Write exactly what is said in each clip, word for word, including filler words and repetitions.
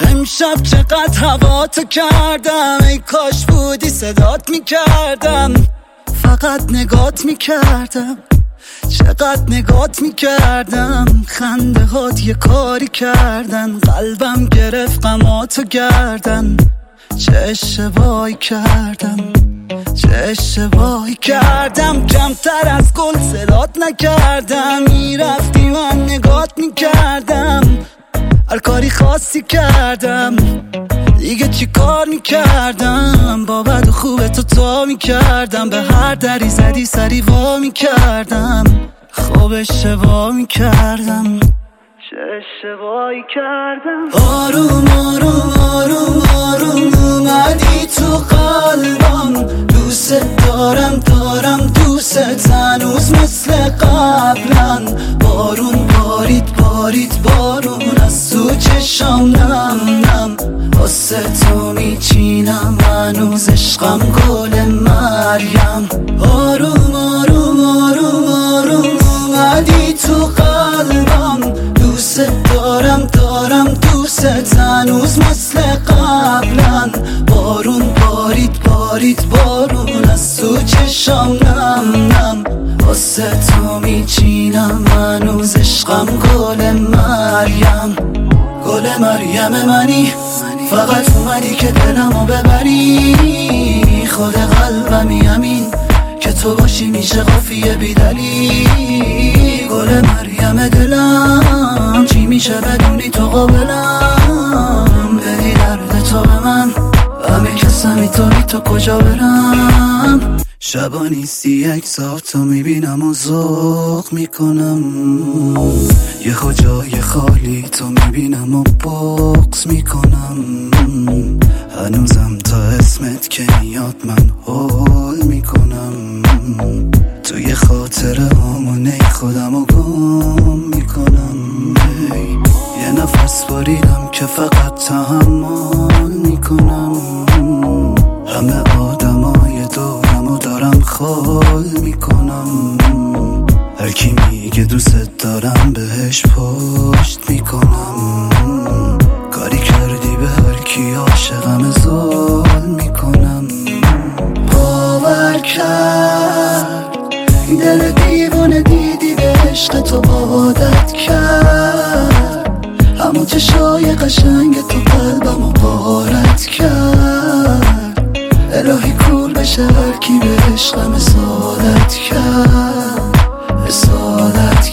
امشب چقدر هوا تو کردم، ای کاش بودی صدات میکردم، فقط نگات میکردم، چقدر نگات میکردم. خنده هات یه کاری کردن، قلبم گرفت غماتو گردن. چه اشتباهی کردم، چه اشتباهی کردم. کمتر از گل صدات نکردم، میرفتی من نگات میکردم، هر کاری خاصی کردم، دیگه چی کار میکردم. با بد و خوب تو تا میکردم، به هر دری زدی سری وا میکردم. خوب اشتباه میکردم، چه اشتباهی کردم. آروم آروم آروم آروم اومدی تو قلبم، دوست دارم دارم دوست هنوز مثل قبلا. بارون بارید بارید بارون از تو چشام نم نم، واسه تو میچینم هنوز عشقم گل مریم. آروم آروم آروم آروم اومدی تو قلبم، دوست دارم دارم دوست هنوز مثل قبلا. بارون بارید بارید بارون از تو چشام نم نم، واسه تو میچینم هنوز عشقم گل مریم. گل مریم منی، فقط اومدی که دلمو ببری. خود قلبمی همین که تو باشی میشه قافیه بیدلی. گل مریم دلم چی میشه بدونی تو قابلم. بدی درد تو به من، همه کسمی تو بی تو کجا برم. شبا نیستی یک ساعت تو میبینم و ذوق میکنم، یه جای خالی تو میبینم و بغض میکنم. هنوزم تا اسمت که میاد من هول میکنم، توی خاطره همونه خودم و گم میکنم. یه نفس باریدم که فقط تحمل میکنم، همه آدمای دورم و دارم خال میکنم. هر کی میگه دوست دارم بهش پشت میکنم، کاری کردی به هر کی عاشقم زال میکنم. باور کرد دل دیوانه دیدی به عشق تو عادت کرد، همون چشای قشنگ تو قلبمو غارت کرد. الهی کول بشه هر کی به عشقم اصالت کرد، اصالت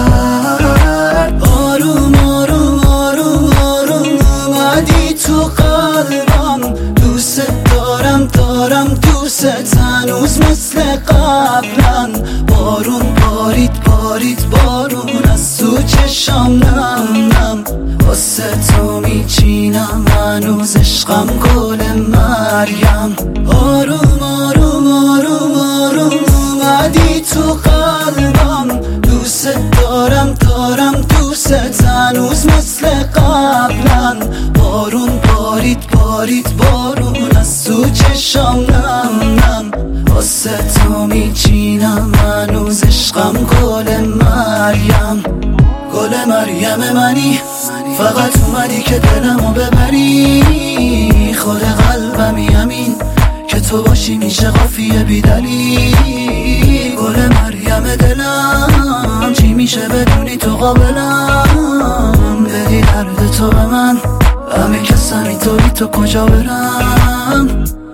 کرد. آروم آروم آروم آروم اومدی تو قلبم، دوست دارم دارم دوست هنوز مثل قبلا. بارون بارید بارید بارون از تو چشام نم نم، واسه تو میچینم هنوز عشقم گل مریم. آروم آروم آروم آروم اومدی تو قلبم، دوست دارم دارم دوست هنوز مثل قبلا. بارون بارید بارید بارون از تو چشام نم نم، واسه تو میچینم هنوز عشقم گل مریم. گل مریم منی، فقط اومدی که دلمو ببری. خود قلبمی همین که تو باشی میشه قافیه بیدلی. گل مریم دلم چی میشه بدونی تو قابلم. بدی درد تو به من، همه کسمی تو بی تو کجا برم.